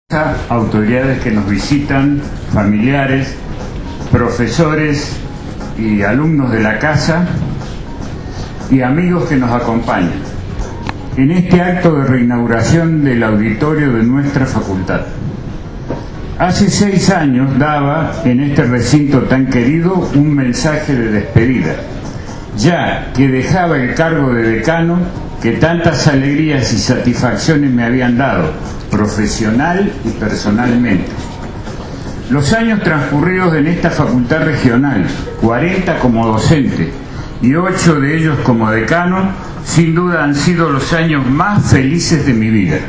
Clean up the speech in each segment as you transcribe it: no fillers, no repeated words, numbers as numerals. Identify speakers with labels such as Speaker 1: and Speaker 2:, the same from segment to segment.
Speaker 1: Autoridades que nos visitan, familiares, profesores y alumnos de la casa y amigos que nos acompañan en este acto de reinauguración del auditorio de nuestra facultad. Hace 6 años daba en este recinto tan querido un mensaje de despedida, ya que dejaba el cargo de decano que tantas alegrías y satisfacciones me habían dado, profesional y personalmente. Los años transcurridos en esta facultad regional, 40 como docente y 8 de ellos como decano, sin duda han sido los años más felices de mi vida.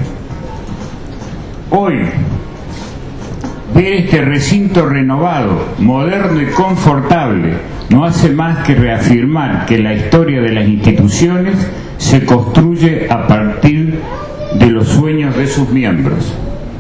Speaker 1: Hoy, ver este recinto renovado, moderno y confortable, no hace más que reafirmar que la historia de las instituciones se construye a partir de los sueños de sus miembros.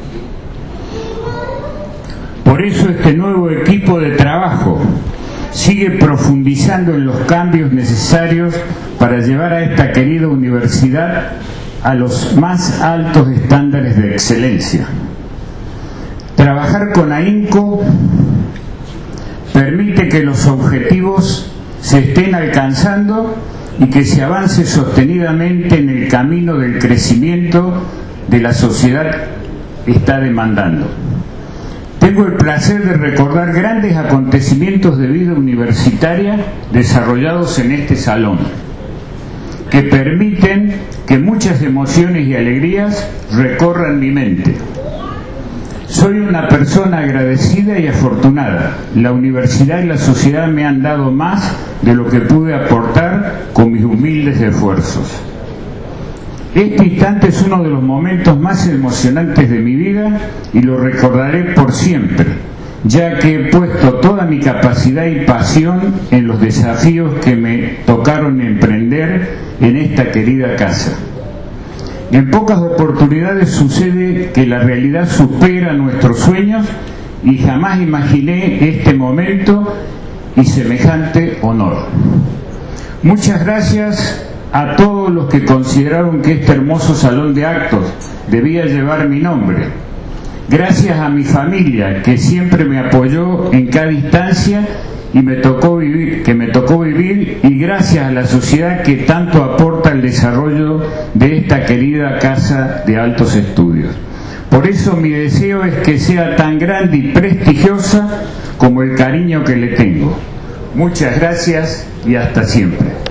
Speaker 1: Por eso este nuevo equipo de trabajo sigue profundizando en los cambios necesarios para llevar a esta querida universidad a los más altos estándares de excelencia. Trabajar con ahínco permite que los objetivos se estén alcanzando y que se avance sostenidamente en el camino del crecimiento de la sociedad está demandando. Tengo el placer de recordar grandes acontecimientos de vida universitaria desarrollados en este salón, que permiten que muchas emociones y alegrías recorran mi mente. Soy una persona agradecida y afortunada. La universidad y la sociedad me han dado más de lo que pude aportar con mis humildes esfuerzos. Este instante es uno de los momentos más emocionantes de mi vida y lo recordaré por siempre, ya que he puesto toda mi capacidad y pasión en los desafíos que me tocaron emprender en esta querida casa. En pocas oportunidades sucede que la realidad supera nuestros sueños y jamás imaginé este momento y semejante honor. Muchas gracias a todos los que consideraron que este hermoso salón de actos debía llevar mi nombre. Gracias a mi familia que siempre me apoyó en cada instancia y me tocó vivir, y gracias a la sociedad que tanto aporta al desarrollo de esta querida casa de altos estudios. Por eso mi deseo es que sea tan grande y prestigiosa como el cariño que le tengo. Muchas gracias y hasta siempre.